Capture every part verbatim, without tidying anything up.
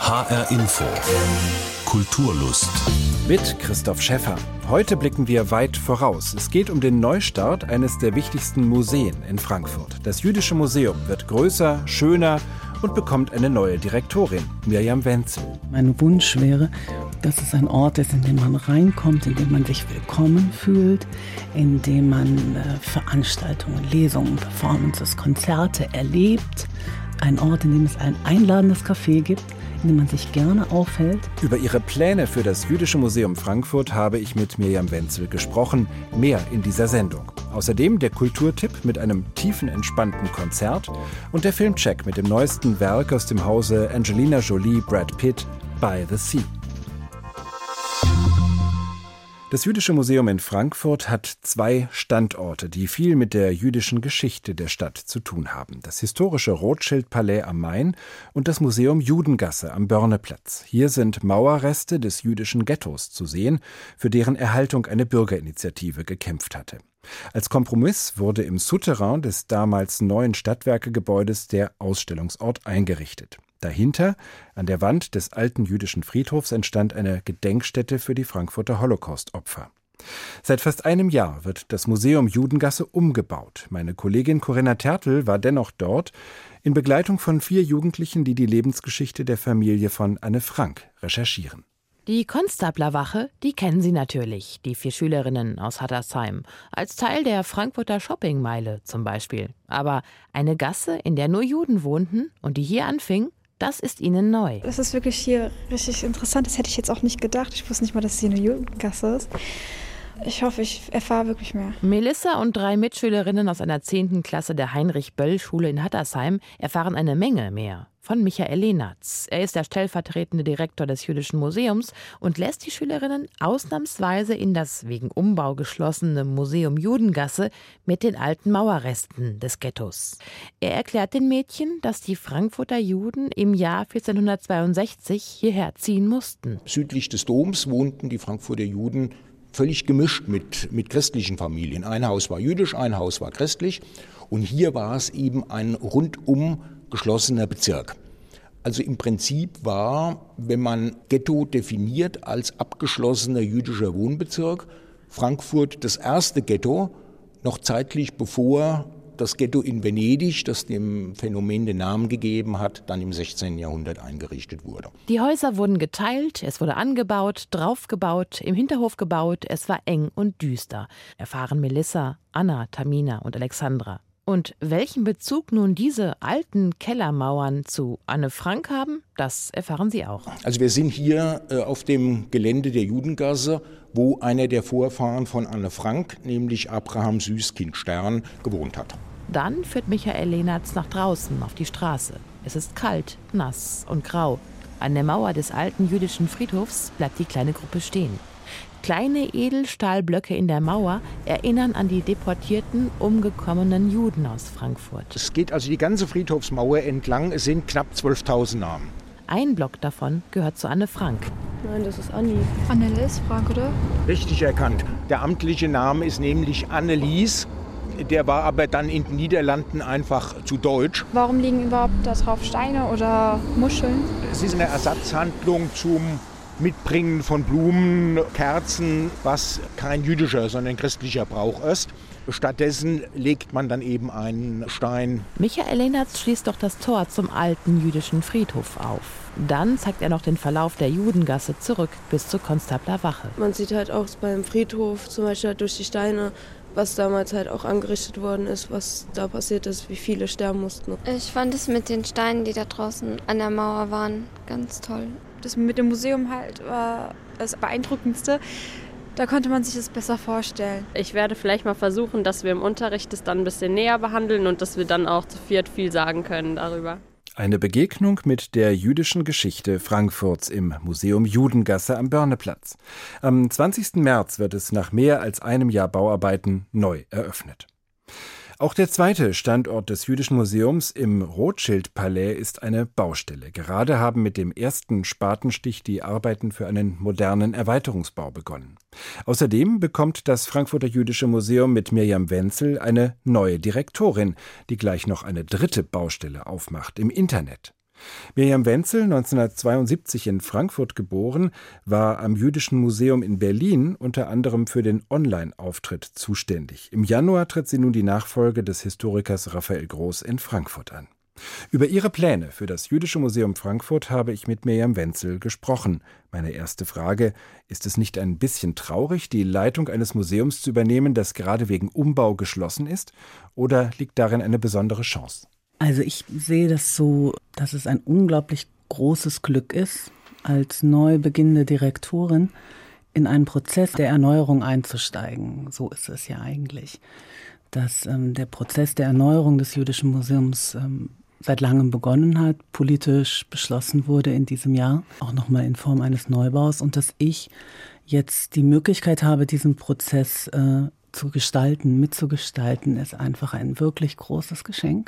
H R Info Kulturlust mit Christoph Schäffer. Heute blicken wir weit voraus. Es geht um den Neustart eines der wichtigsten Museen in Frankfurt. Das Jüdische Museum wird größer, schöner und bekommt eine neue Direktorin, Mirjam Wenzel. Mein Wunsch wäre, dass es ein Ort ist, in den man reinkommt, in dem man sich willkommen fühlt, in dem man äh, Veranstaltungen, Lesungen, Performances, Konzerte erlebt. Ein Ort, in dem es ein einladendes Café gibt, in dem man sich gerne aufhält. Über ihre Pläne für das Jüdische Museum Frankfurt habe ich mit Mirjam Wenzel gesprochen. Mehr in dieser Sendung. Außerdem der Kulturtipp mit einem tiefen, entspannten Konzert und der Filmcheck mit dem neuesten Werk aus dem Hause Angelina Jolie, Brad Pitt, By the Sea. Das Jüdische Museum in Frankfurt hat zwei Standorte, die viel mit der jüdischen Geschichte der Stadt zu tun haben. Das historische Rothschild-Palais am Main und das Museum Judengasse am Börneplatz. Hier sind Mauerreste des jüdischen Ghettos zu sehen, für deren Erhaltung eine Bürgerinitiative gekämpft hatte. Als Kompromiss wurde im Souterrain des damals neuen Stadtwerkegebäudes der Ausstellungsort eingerichtet. Dahinter, an der Wand des alten jüdischen Friedhofs, entstand eine Gedenkstätte für die Frankfurter Holocaust-Opfer. Seit fast einem Jahr wird das Museum Judengasse umgebaut. Meine Kollegin Corinna Tertl war dennoch dort, in Begleitung von vier Jugendlichen, die die Lebensgeschichte der Familie von Anne Frank recherchieren. Die Konstablerwache, die kennen Sie natürlich, die vier Schülerinnen aus Hattersheim, als Teil der Frankfurter Shoppingmeile zum Beispiel. Aber eine Gasse, in der nur Juden wohnten und die hier anfing, das ist ihnen neu. Das ist wirklich hier richtig interessant. Das hätte ich jetzt auch nicht gedacht. Ich wusste nicht mal, dass es hier eine Jugendgasse ist. Ich hoffe, ich erfahre wirklich mehr. Melissa und drei Mitschülerinnen aus einer zehnten Klasse der Heinrich-Böll-Schule in Hattersheim erfahren eine Menge mehr. Von Michael Lehnertz. Er ist der stellvertretende Direktor des Jüdischen Museums und lässt die Schülerinnen ausnahmsweise in das wegen Umbau geschlossene Museum Judengasse mit den alten Mauerresten des Ghettos. Er erklärt den Mädchen, dass die Frankfurter Juden im Jahr vierzehnhundertzweiundsechzig hierher ziehen mussten. Südlich des Doms wohnten die Frankfurter Juden völlig gemischt mit, mit christlichen Familien. Ein Haus war jüdisch, ein Haus war christlich. Und hier war es eben ein rundum geschlossener Bezirk. Also im Prinzip war, wenn man Ghetto definiert als abgeschlossener jüdischer Wohnbezirk, Frankfurt das erste Ghetto, noch zeitlich bevor das Ghetto in Venedig, das dem Phänomen den Namen gegeben hat, dann im sechzehnten Jahrhundert eingerichtet wurde. Die Häuser wurden geteilt, es wurde angebaut, draufgebaut, im Hinterhof gebaut, es war eng und düster, erfahren Melissa, Anna, Tamina und Alexandra. Und welchen Bezug nun diese alten Kellermauern zu Anne Frank haben, das erfahren Sie auch. Also wir sind hier äh, auf dem Gelände der Judengasse, wo einer der Vorfahren von Anne Frank, nämlich Abraham Süßkind Stern, gewohnt hat. Dann führt Michael Lehnertz nach draußen auf die Straße. Es ist kalt, nass und grau. An der Mauer des alten jüdischen Friedhofs bleibt die kleine Gruppe stehen. Kleine Edelstahlblöcke in der Mauer erinnern an die deportierten, umgekommenen Juden aus Frankfurt. Es geht also die ganze Friedhofsmauer entlang, es sind knapp zwölftausend Namen. Ein Block davon gehört zu Anne Frank. Nein, das ist Anni. Annelies Frank, oder? Richtig erkannt. Der amtliche Name ist nämlich Annelies. Der war aber dann in den Niederlanden einfach zu deutsch. Warum liegen überhaupt da drauf Steine oder Muscheln? Es ist eine Ersatzhandlung zum Mitbringen von Blumen, Kerzen, was kein jüdischer, sondern christlicher Brauch ist. Stattdessen legt man dann eben einen Stein. Michael Lehnertz schließt doch das Tor zum alten jüdischen Friedhof auf. Dann zeigt er noch den Verlauf der Judengasse zurück bis zur Konstablerwache. Man sieht halt auch beim Friedhof, zum Beispiel halt durch die Steine, was damals halt auch angerichtet worden ist, was da passiert ist, wie viele sterben mussten. Ich fand es mit den Steinen, die da draußen an der Mauer waren, ganz toll. Das mit dem Museum halt war das Beeindruckendste. Da konnte man sich das besser vorstellen. Ich werde vielleicht mal versuchen, dass wir im Unterricht das dann ein bisschen näher behandeln und dass wir dann auch zu viert viel sagen können darüber. Eine Begegnung mit der jüdischen Geschichte Frankfurts im Museum Judengasse am Börneplatz. Am zwanzigsten März wird es nach mehr als einem Jahr Bauarbeiten neu eröffnet. Auch der zweite Standort des Jüdischen Museums im Rothschild-Palais ist eine Baustelle. Gerade haben mit dem ersten Spatenstich die Arbeiten für einen modernen Erweiterungsbau begonnen. Außerdem bekommt das Frankfurter Jüdische Museum mit Mirjam Wenzel eine neue Direktorin, die gleich noch eine dritte Baustelle aufmacht im Internet. Mirjam Wenzel, neunzehnhundertzweiundsiebzig in Frankfurt geboren, war am Jüdischen Museum in Berlin unter anderem für den Online-Auftritt zuständig. Im Januar tritt sie nun die Nachfolge des Historikers Raphael Groß in Frankfurt an. Über ihre Pläne für das Jüdische Museum Frankfurt habe ich mit Mirjam Wenzel gesprochen. Meine erste Frage: Ist es nicht ein bisschen traurig, die Leitung eines Museums zu übernehmen, das gerade wegen Umbau geschlossen ist? Oder liegt darin eine besondere Chance? Also ich sehe das so, dass es ein unglaublich großes Glück ist, als neu beginnende Direktorin in einen Prozess der Erneuerung einzusteigen. So ist es ja eigentlich. Dass ähm, der Prozess der Erneuerung des Jüdischen Museums ähm, seit langem begonnen hat, politisch beschlossen wurde in diesem Jahr, auch nochmal in Form eines Neubaus, und dass ich jetzt die Möglichkeit habe, diesen Prozess äh, zu gestalten, mitzugestalten, ist einfach ein wirklich großes Geschenk.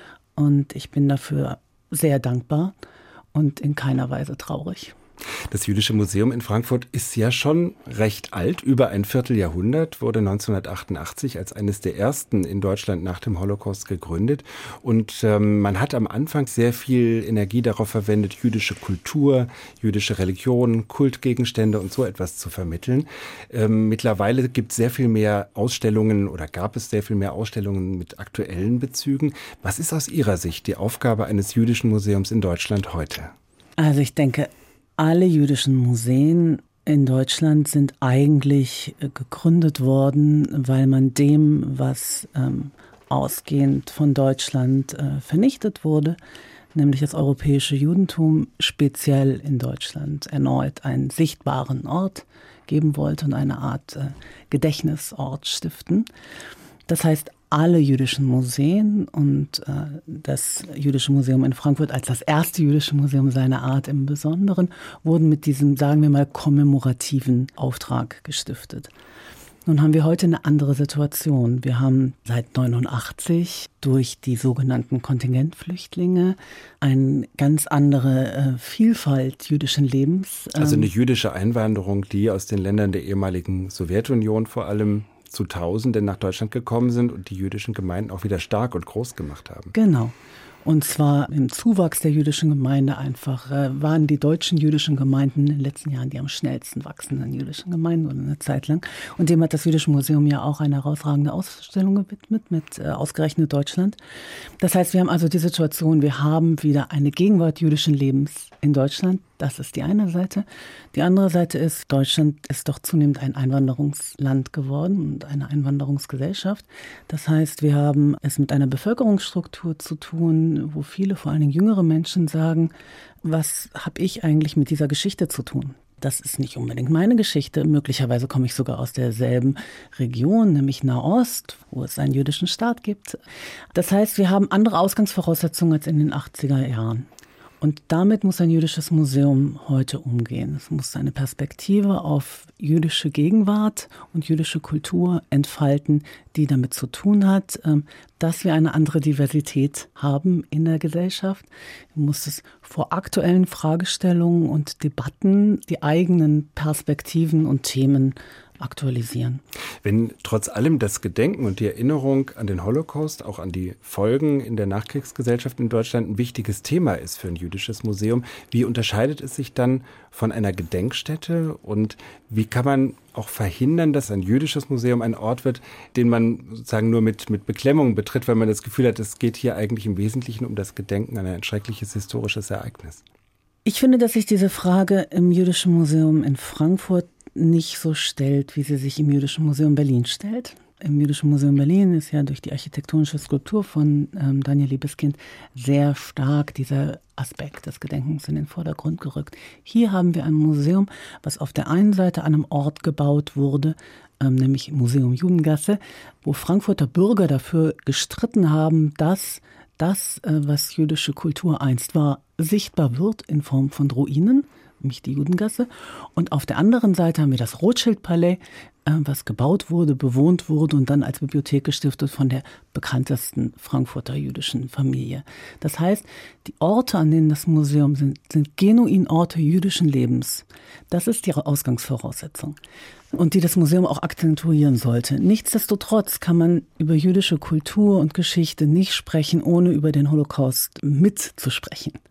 Und ich bin dafür sehr dankbar und in keiner Weise traurig. Das Jüdische Museum in Frankfurt ist ja schon recht alt, über ein Vierteljahrhundert, wurde neunzehnhundertachtundachtzig als eines der ersten in Deutschland nach dem Holocaust gegründet. Und ähm, man hat am Anfang sehr viel Energie darauf verwendet, jüdische Kultur, jüdische Religion, Kultgegenstände und so etwas zu vermitteln. Ähm, mittlerweile gibt es sehr viel mehr Ausstellungen oder gab es sehr viel mehr Ausstellungen mit aktuellen Bezügen. Was ist aus Ihrer Sicht die Aufgabe eines Jüdischen Museums in Deutschland heute? Also ich denke, alle jüdischen Museen in Deutschland sind eigentlich gegründet worden, weil man dem, was ähm, ausgehend von Deutschland äh, vernichtet wurde, nämlich das europäische Judentum, speziell in Deutschland erneut einen sichtbaren Ort geben wollte und eine Art äh, Gedächtnisort stiften. Das heißt, alle jüdischen Museen und äh, das Jüdische Museum in Frankfurt als das erste jüdische Museum seiner Art im Besonderen wurden mit diesem, sagen wir mal, kommemorativen Auftrag gestiftet. Nun haben wir heute eine andere Situation. Wir haben seit neunundachtzig durch die sogenannten Kontingentflüchtlinge eine ganz andere äh, Vielfalt jüdischen Lebens. Ähm, also eine jüdische Einwanderung, die aus den Ländern der ehemaligen Sowjetunion vor allem zu Tausenden nach Deutschland gekommen sind und die jüdischen Gemeinden auch wieder stark und groß gemacht haben. Genau. Und zwar im Zuwachs der jüdischen Gemeinde einfach äh, waren die deutschen jüdischen Gemeinden in den letzten Jahren die am schnellsten wachsenden jüdischen Gemeinden oder eine Zeit lang. Und dem hat das Jüdische Museum ja auch eine herausragende Ausstellung gewidmet mit äh, ausgerechnet Deutschland. Das heißt, wir haben also die Situation, wir haben wieder eine Gegenwart jüdischen Lebens in Deutschland. Das ist die eine Seite. Die andere Seite ist, Deutschland ist doch zunehmend ein Einwanderungsland geworden und eine Einwanderungsgesellschaft. Das heißt, wir haben es mit einer Bevölkerungsstruktur zu tun, wo viele, vor allen Dingen jüngere Menschen sagen, was habe ich eigentlich mit dieser Geschichte zu tun? Das ist nicht unbedingt meine Geschichte. Möglicherweise komme ich sogar aus derselben Region, nämlich Nahost, wo es einen jüdischen Staat gibt. Das heißt, wir haben andere Ausgangsvoraussetzungen als in den achtziger Jahren. Und damit muss ein jüdisches Museum heute umgehen. Es muss eine Perspektive auf jüdische Gegenwart und jüdische Kultur entfalten, die damit zu tun hat, dass wir eine andere Diversität haben in der Gesellschaft. Man muss es vor aktuellen Fragestellungen und Debatten die eigenen Perspektiven und Themen aktualisieren. Wenn trotz allem das Gedenken und die Erinnerung an den Holocaust, auch an die Folgen in der Nachkriegsgesellschaft in Deutschland ein wichtiges Thema ist für ein jüdisches Museum, wie unterscheidet es sich dann von einer Gedenkstätte und wie kann man auch verhindern, dass ein jüdisches Museum ein Ort wird, den man sozusagen nur mit, mit Beklemmung betritt, weil man das Gefühl hat, es geht hier eigentlich im Wesentlichen um das Gedenken an ein schreckliches historisches Ereignis? Ich finde, dass sich diese Frage im Jüdischen Museum in Frankfurt nicht so stellt, wie sie sich im Jüdischen Museum Berlin stellt. Im Jüdischen Museum Berlin ist ja durch die architektonische Skulptur von ähm, Daniel Liebeskind sehr stark dieser Aspekt des Gedenkens in den Vordergrund gerückt. Hier haben wir ein Museum, was auf der einen Seite an einem Ort gebaut wurde, ähm, nämlich Museum Judengasse, wo Frankfurter Bürger dafür gestritten haben, dass das, äh, was jüdische Kultur einst war, sichtbar wird in Form von Ruinen, nämlich die Judengasse. Und auf der anderen Seite haben wir das Rothschild-Palais, äh, was gebaut wurde, bewohnt wurde und dann als Bibliothek gestiftet von der bekanntesten Frankfurter jüdischen Familie. Das heißt, die Orte, an denen das Museum sind, sind genuin Orte jüdischen Lebens. Das ist ihre Ausgangsvoraussetzung und die das Museum auch akzentuieren sollte. Nichtsdestotrotz kann man über jüdische Kultur und Geschichte nicht sprechen, ohne über den Holocaust mitzusprechen.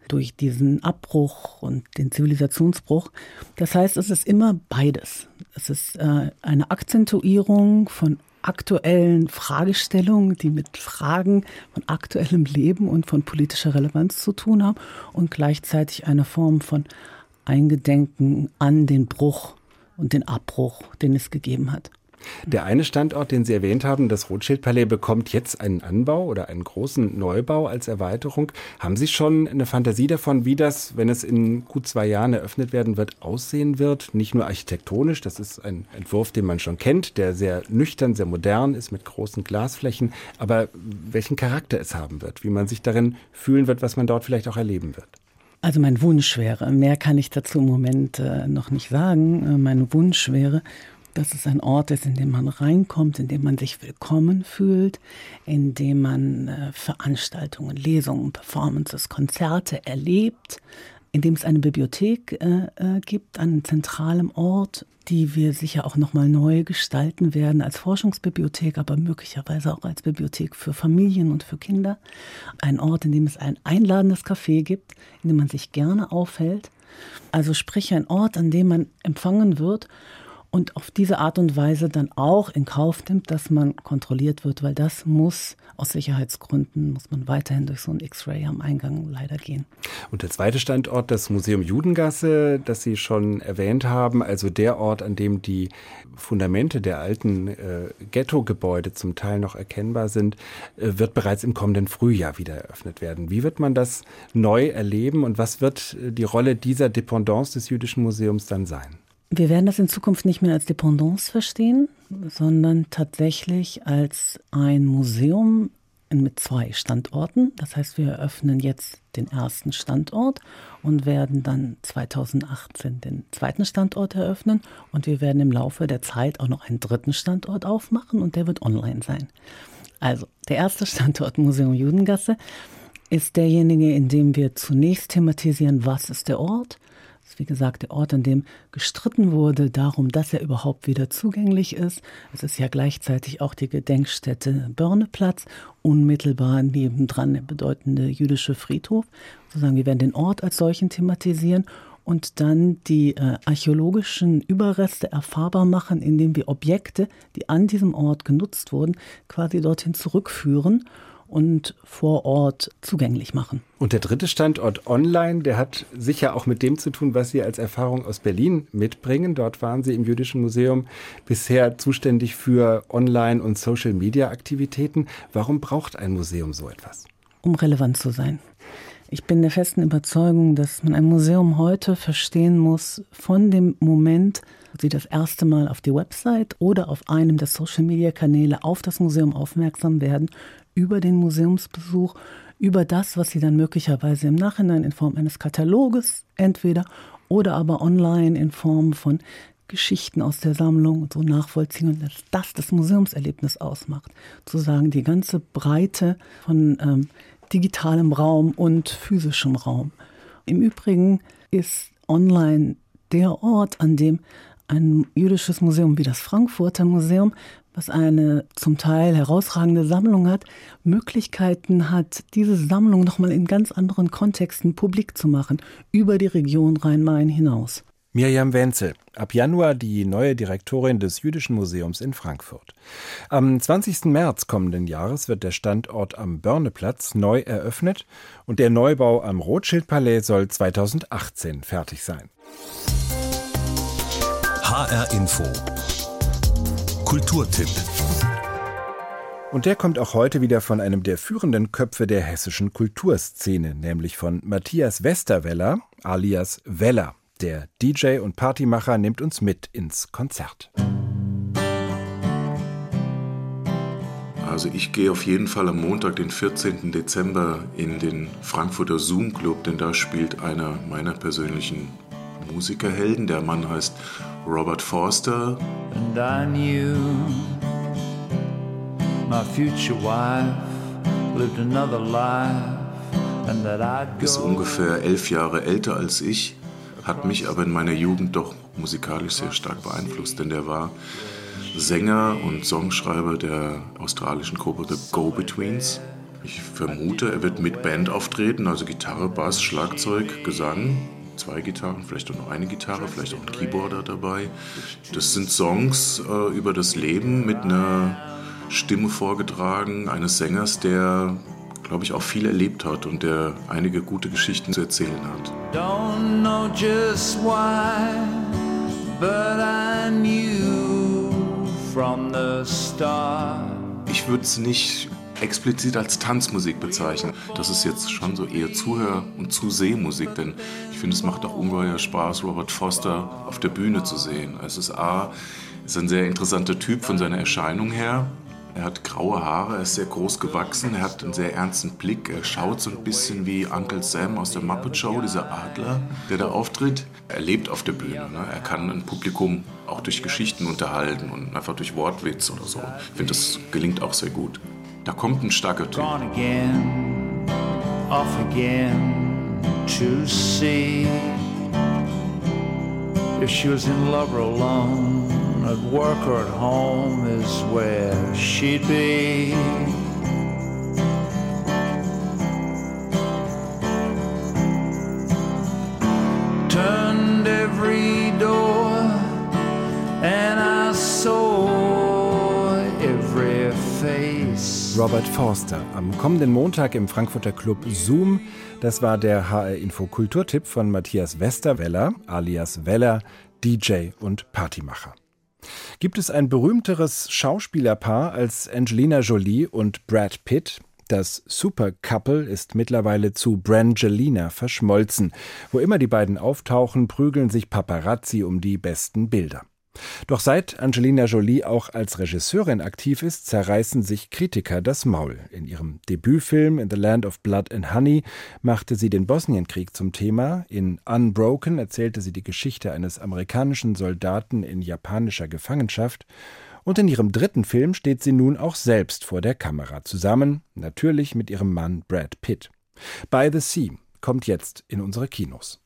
durch diesen Abbruch und den Zivilisationsbruch. Das heißt, es ist immer beides. Es ist äh, eine Akzentuierung von aktuellen Fragestellungen, die mit Fragen von aktuellem Leben und von politischer Relevanz zu tun haben und gleichzeitig eine Form von Eingedenken an den Bruch und den Abbruch, den es gegeben hat. Der eine Standort, den Sie erwähnt haben, das Rothschild-Palais, bekommt jetzt einen Anbau oder einen großen Neubau als Erweiterung. Haben Sie schon eine Fantasie davon, wie das, wenn es in gut zwei Jahren eröffnet werden wird, aussehen wird? Nicht nur architektonisch, das ist ein Entwurf, den man schon kennt, der sehr nüchtern, sehr modern ist mit großen Glasflächen, aber welchen Charakter es haben wird, wie man sich darin fühlen wird, was man dort vielleicht auch erleben wird. Also mein Wunsch wäre, mehr kann ich dazu im Moment äh, noch nicht sagen, äh, mein Wunsch wäre, dass es ein Ort ist, in dem man reinkommt, in dem man sich willkommen fühlt, in dem man äh, Veranstaltungen, Lesungen, Performances, Konzerte erlebt, in dem es eine Bibliothek äh, äh, gibt, an einem zentralen Ort, die wir sicher auch nochmal neu gestalten werden als Forschungsbibliothek, aber möglicherweise auch als Bibliothek für Familien und für Kinder. Ein Ort, in dem es ein einladendes Café gibt, in dem man sich gerne aufhält. Also sprich ein Ort, an dem man empfangen wird und auf diese Art und Weise dann auch in Kauf nimmt, dass man kontrolliert wird, weil das muss aus Sicherheitsgründen, muss man weiterhin durch so ein X-Ray am Eingang leider gehen. Und der zweite Standort, das Museum Judengasse, das Sie schon erwähnt haben, also der Ort, an dem die Fundamente der alten äh, Ghetto-Gebäude zum Teil noch erkennbar sind, äh, wird bereits im kommenden Frühjahr wieder eröffnet werden. Wie wird man das neu erleben und was wird äh, die Rolle dieser Dependance des Jüdischen Museums dann sein? Wir werden das in Zukunft nicht mehr als Dependance verstehen, sondern tatsächlich als ein Museum mit zwei Standorten. Das heißt, wir eröffnen jetzt den ersten Standort und werden dann zweitausendachtzehn den zweiten Standort eröffnen. Und wir werden im Laufe der Zeit auch noch einen dritten Standort aufmachen und der wird online sein. Also der erste Standort Museum Judengasse ist derjenige, in dem wir zunächst thematisieren, was ist der Ort. Das ist wie gesagt der Ort, an dem gestritten wurde darum, dass er überhaupt wieder zugänglich ist. Es ist ja gleichzeitig auch die Gedenkstätte Börneplatz, unmittelbar nebendran der bedeutende jüdische Friedhof. Sozusagen, wir werden den Ort als solchen thematisieren und dann die äh, archäologischen Überreste erfahrbar machen, indem wir Objekte, die an diesem Ort genutzt wurden, quasi dorthin zurückführen und vor Ort zugänglich machen. Und der dritte Standort online, der hat sicher auch mit dem zu tun, was Sie als Erfahrung aus Berlin mitbringen. Dort waren Sie im Jüdischen Museum bisher zuständig für Online- und Social-Media-Aktivitäten. Warum braucht ein Museum so etwas? Um relevant zu sein. Ich bin der festen Überzeugung, dass man ein Museum heute verstehen muss von dem Moment, wo Sie das erste Mal auf die Website oder auf einem der Social-Media-Kanäle auf das Museum aufmerksam werden, über den Museumsbesuch, über das, was Sie dann möglicherweise im Nachhinein in Form eines Kataloges entweder oder aber online in Form von Geschichten aus der Sammlung und so nachvollziehen und dass das das Museumserlebnis ausmacht. Zu sagen, die ganze Breite von ähm, digitalem Raum und physischem Raum. Im Übrigen ist online der Ort, an dem ein jüdisches Museum wie das Frankfurter Museum, was eine zum Teil herausragende Sammlung hat, Möglichkeiten hat, diese Sammlung nochmal in ganz anderen Kontexten publik zu machen, über die Region Rhein-Main hinaus. Mirjam Wenzel, ab Januar die neue Direktorin des Jüdischen Museums in Frankfurt. Am zwanzigsten März kommenden Jahres wird der Standort am Börneplatz neu eröffnet und der Neubau am Rothschild-Palais soll zweitausendachtzehn fertig sein. H R Info Kulturtipp. Und der kommt auch heute wieder von einem der führenden Köpfe der hessischen Kulturszene, nämlich von Matthias Westerweller alias Weller. Der D J und Partymacher nimmt uns mit ins Konzert. Also ich gehe auf jeden Fall am Montag, den vierzehnten Dezember, in den Frankfurter Zoom Club, denn da spielt einer meiner persönlichen Musikerhelden. Der Mann heißt Robert Forster. And I knew my future wife lived another life and that I'd go. Ist ungefähr elf Jahre älter als ich, hat mich aber in meiner Jugend doch musikalisch sehr stark beeinflusst, denn der war Sänger und Songschreiber der australischen Gruppe The Go-Betweens. Ich vermute, er wird mit Band auftreten, also Gitarre, Bass, Schlagzeug, Gesang. Zwei Gitarren, vielleicht auch noch eine Gitarre, vielleicht auch ein Keyboarder dabei. Das sind Songs äh, über das Leben mit einer Stimme vorgetragen, eines Sängers, der, glaube ich, auch viel erlebt hat und der einige gute Geschichten zu erzählen hat. Don't know just why, but I knew from the start. Ich würde es nicht explizit als Tanzmusik bezeichnen. Das ist jetzt schon so eher Zuhör- und Zusehmusik, denn ich finde, es macht auch ungeheuer Spaß, Robert Foster auf der Bühne zu sehen. Es ist A, ist ein sehr interessanter Typ von seiner Erscheinung her. Er hat graue Haare, er ist sehr groß gewachsen, er hat einen sehr ernsten Blick. Er schaut so ein bisschen wie Uncle Sam aus der Muppet Show, dieser Adler, der da auftritt. Er lebt auf der Bühne. Ne? Er kann ein Publikum auch durch Geschichten unterhalten und einfach durch Wortwitz oder so. Ich finde, das gelingt auch sehr gut. Da kommt ein starker Typ. Gone again, off again to see if she was in love or alone, at work or at home is where she'd be. Turned every door and I saw every face. Robert Forster am kommenden Montag im Frankfurter Club Zoom. Das war der H R-Info-Kulturtipp von Matthias Westerweller, alias Weller, D J und Partymacher. Gibt es ein berühmteres Schauspielerpaar als Angelina Jolie und Brad Pitt? Das Super-Couple ist mittlerweile zu Brangelina verschmolzen. Wo immer die beiden auftauchen, prügeln sich Paparazzi um die besten Bilder. Doch seit Angelina Jolie auch als Regisseurin aktiv ist, zerreißen sich Kritiker das Maul. In ihrem Debütfilm In the Land of Blood and Honey machte sie den Bosnienkrieg zum Thema. In Unbroken erzählte sie die Geschichte eines amerikanischen Soldaten in japanischer Gefangenschaft. Und in ihrem dritten Film steht sie nun auch selbst vor der Kamera, zusammen natürlich mit ihrem Mann Brad Pitt. By the Sea kommt jetzt in unsere Kinos.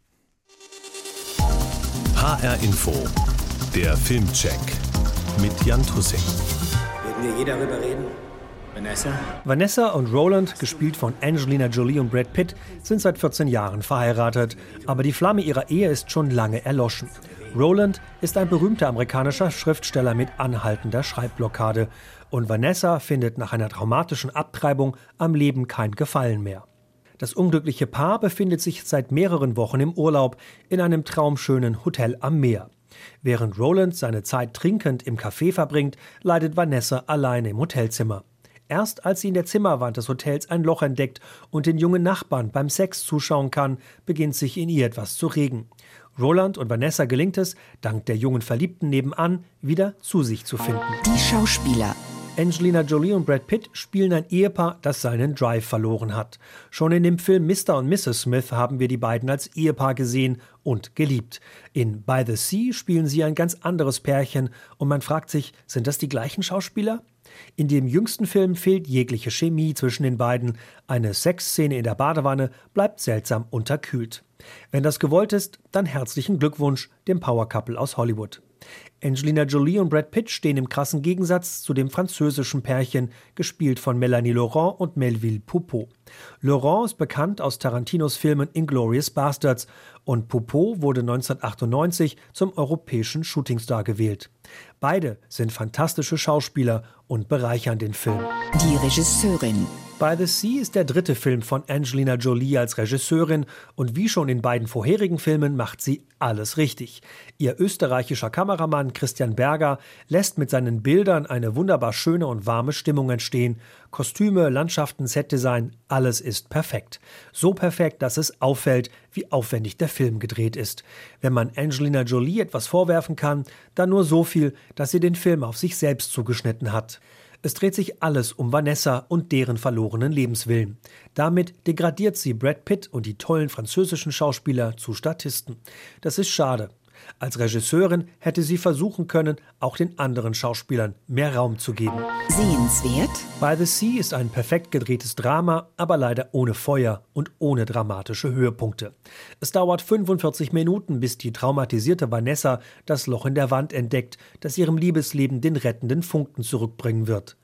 H R Info. Der Filmcheck mit Jan Tussing. Würden wir je darüber reden? Vanessa? Vanessa und Roland, gespielt von Angelina Jolie und Brad Pitt, sind seit vierzehn Jahren verheiratet. Aber die Flamme ihrer Ehe ist schon lange erloschen. Roland ist ein berühmter amerikanischer Schriftsteller mit anhaltender Schreibblockade. Und Vanessa findet nach einer traumatischen Abtreibung am Leben kein Gefallen mehr. Das unglückliche Paar befindet sich seit mehreren Wochen im Urlaub in einem traumschönen Hotel am Meer. Während Roland seine Zeit trinkend im Café verbringt, leidet Vanessa alleine im Hotelzimmer. Erst als sie in der Zimmerwand des Hotels ein Loch entdeckt und den jungen Nachbarn beim Sex zuschauen kann, beginnt sich in ihr etwas zu regen. Roland und Vanessa gelingt es, dank der jungen Verliebten nebenan, wieder zu sich zu finden. Die Schauspieler. Angelina Jolie und Brad Pitt spielen ein Ehepaar, das seinen Drive verloren hat. Schon in dem Film Mister und Misses Smith haben wir die beiden als Ehepaar gesehen und geliebt. In By the Sea spielen sie ein ganz anderes Pärchen und man fragt sich, sind das die gleichen Schauspieler? In dem jüngsten Film fehlt jegliche Chemie zwischen den beiden. Eine Sexszene in der Badewanne bleibt seltsam unterkühlt. Wenn das gewollt ist, dann herzlichen Glückwunsch dem Power Couple aus Hollywood. Angelina Jolie und Brad Pitt stehen im krassen Gegensatz zu dem französischen Pärchen, gespielt von Mélanie Laurent und Melville Poupeau. Laurent ist bekannt aus Tarantinos Filmen Inglourious Basterds und Poupeau wurde neunzehnhundertachtundneunzig zum europäischen Shootingstar gewählt. Beide sind fantastische Schauspieler und bereichern den Film. Die Regisseurin. By the Sea ist der dritte Film von Angelina Jolie als Regisseurin und wie schon in beiden vorherigen Filmen macht sie alles richtig. Ihr österreichischer Kameramann Christian Berger lässt mit seinen Bildern eine wunderbar schöne und warme Stimmung entstehen. Kostüme, Landschaften, Setdesign, alles ist perfekt. So perfekt, dass es auffällt, wie aufwendig der Film gedreht ist. Wenn man Angelina Jolie etwas vorwerfen kann, dann nur so viel, dass sie den Film auf sich selbst zugeschnitten hat. Es dreht sich alles um Vanessa und deren verlorenen Lebenswillen. Damit degradiert sie Brad Pitt und die tollen französischen Schauspieler zu Statisten. Das ist schade. Als Regisseurin hätte sie versuchen können, auch den anderen Schauspielern mehr Raum zu geben. Sehenswert? By the Sea ist ein perfekt gedrehtes Drama, aber leider ohne Feuer und ohne dramatische Höhepunkte. Es dauert fünfundvierzig Minuten, bis die traumatisierte Vanessa das Loch in der Wand entdeckt, das ihrem Liebesleben den rettenden Funken zurückbringen wird.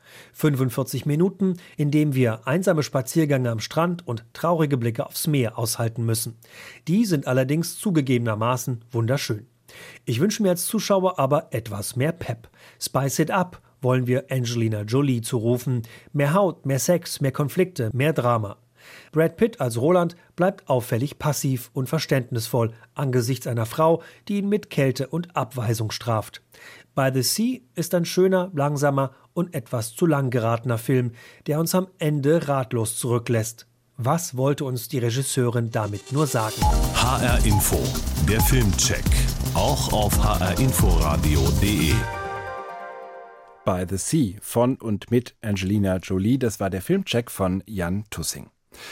fünfundvierzig Minuten, in denen wir einsame Spaziergänge am Strand und traurige Blicke aufs Meer aushalten müssen. Die sind allerdings zugegebenermaßen wunderschön. Ich wünsche mir als Zuschauer aber etwas mehr Pep. Spice it up, wollen wir Angelina Jolie zurufen. Mehr Haut, mehr Sex, mehr Konflikte, mehr Drama. Brad Pitt als Roland bleibt auffällig passiv und verständnisvoll angesichts einer Frau, die ihn mit Kälte und Abweisung straft. By the Sea ist ein schöner, langsamer und etwas zu lang geratener Film, der uns am Ende ratlos zurücklässt. Was wollte uns die Regisseurin damit nur sagen? H R Info, der Filmcheck, auch auf h r inforadio punkt d e. By the Sea von und mit Angelina Jolie, das war der Filmcheck von Jan Tussing.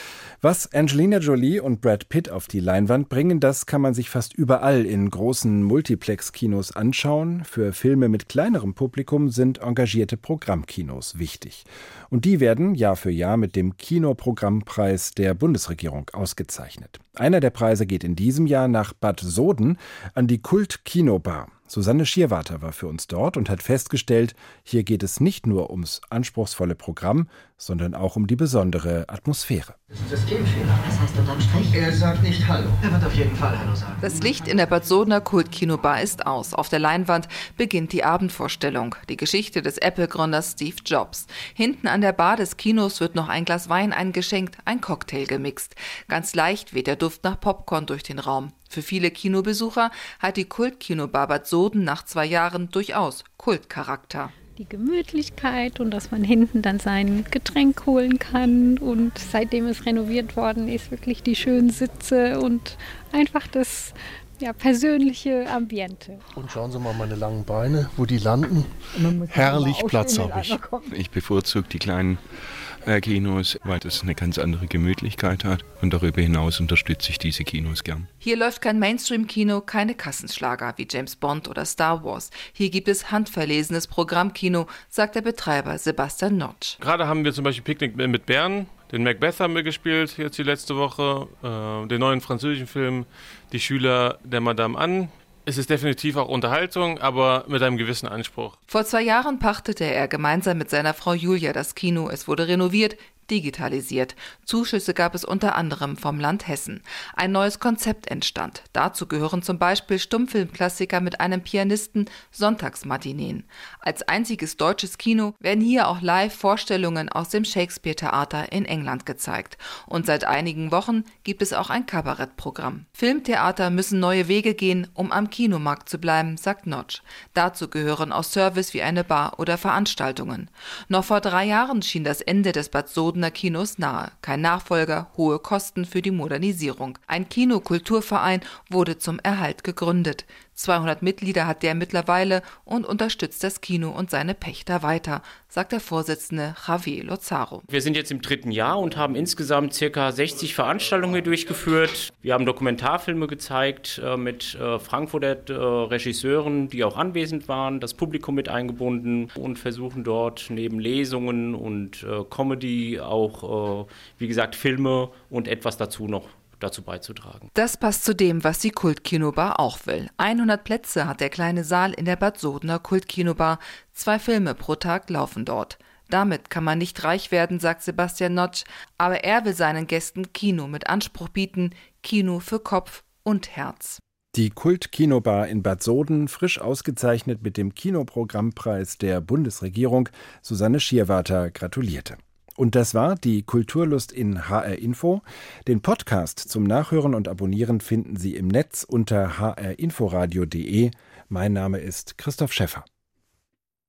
Was Angelina Jolie und Brad Pitt auf die Leinwand bringen, das kann man sich fast überall in großen Multiplex-Kinos anschauen. Für Filme mit kleinerem Publikum sind engagierte Programmkinos wichtig. Und die werden Jahr für Jahr mit dem Kinoprogrammpreis der Bundesregierung ausgezeichnet. Einer der Preise geht in diesem Jahr nach Bad Soden an die Kult-Kinobar. Susanne Schierwarter war für uns dort und hat festgestellt, hier geht es nicht nur ums anspruchsvolle Programm, sondern auch um die besondere Atmosphäre. Das ist ein Systemfehler. Was heißt unterm Strich? Er sagt nicht Hallo. Er wird auf jeden Fall Hallo sagen. Das Licht in der Bad Sodener Kult-Kinobar ist aus. Auf der Leinwand beginnt die Abendvorstellung. Die Geschichte des Apple-Gründers Steve Jobs. Hinten an der Bar des Kinos wird noch ein Glas Wein eingeschenkt, ein Cocktail gemixt. Ganz leicht weht der Duft nach Popcorn durch den Raum. Für viele Kinobesucher hat die Kult-Kinobar Bad Soden nach zwei Jahren durchaus Kultcharakter. Die Gemütlichkeit und dass man hinten dann sein Getränk holen kann und seitdem es renoviert worden ist, wirklich die schönen Sitze und einfach das ja, persönliche Ambiente. Und schauen Sie mal meine langen Beine, wo die landen. Herrlich Platz habe ich. Ich bevorzuge die kleinen äh, Kinos, weil das eine ganz andere Gemütlichkeit hat. Und darüber hinaus unterstütze ich diese Kinos gern. Hier läuft kein Mainstream-Kino, keine Kassenschlager wie James Bond oder Star Wars. Hier gibt es handverlesenes Programmkino, sagt der Betreiber Sebastian Notsch. Gerade haben wir zum Beispiel Picknick mit Bären. Den Macbeth haben wir gespielt, jetzt die letzte Woche. Äh, den neuen französischen Film, Die Schüler der Madame Anne. Es ist definitiv auch Unterhaltung, aber mit einem gewissen Anspruch. Vor zwei Jahren pachtete er gemeinsam mit seiner Frau Julia das Kino. Es wurde renoviert, digitalisiert. Zuschüsse gab es unter anderem vom Land Hessen. Ein neues Konzept entstand. Dazu gehören zum Beispiel Stummfilmklassiker mit einem Pianisten, Sonntagsmatineen. Als einziges deutsches Kino werden hier auch Live-Vorstellungen aus dem Shakespeare-Theater in England gezeigt. Und seit einigen Wochen gibt es auch ein Kabarettprogramm. Filmtheater müssen neue Wege gehen, um am Kinomarkt zu bleiben, sagt Notsch. Dazu gehören auch Service wie eine Bar oder Veranstaltungen. Noch vor drei Jahren schien das Ende des Bad Sodener Kinos nahe. Kein Nachfolger, hohe Kosten für die Modernisierung. Ein Kinokulturverein wurde zum Erhalt gegründet. zweihundert Mitglieder hat der mittlerweile und unterstützt das Kino und seine Pächter weiter, sagt der Vorsitzende Javier Lozaro. Wir sind jetzt im dritten Jahr und haben insgesamt ca. sechzig Veranstaltungen durchgeführt. Wir haben Dokumentarfilme gezeigt äh, mit äh, Frankfurter äh, Regisseuren, die auch anwesend waren, das Publikum mit eingebunden und versuchen dort neben Lesungen und äh, Comedy auch, äh, wie gesagt, Filme und etwas dazu noch dazu beizutragen. Das passt zu dem, was die Kult-Kinobar auch will. hundert Plätze hat der kleine Saal in der Bad Sodener Kult-Kinobar. Zwei Filme pro Tag laufen dort. Damit kann man nicht reich werden, sagt Sebastian Notsch, aber er will seinen Gästen Kino mit Anspruch bieten, Kino für Kopf und Herz. Die Kult-Kinobar in Bad Soden, frisch ausgezeichnet mit dem Kinoprogrammpreis der Bundesregierung. Susanne Schierwarter gratulierte. Und das war die Kulturlust in H R Info. Den Podcast zum Nachhören und Abonnieren finden Sie im Netz unter h r inforadio punkt d e. Mein Name ist Christoph Schäffer.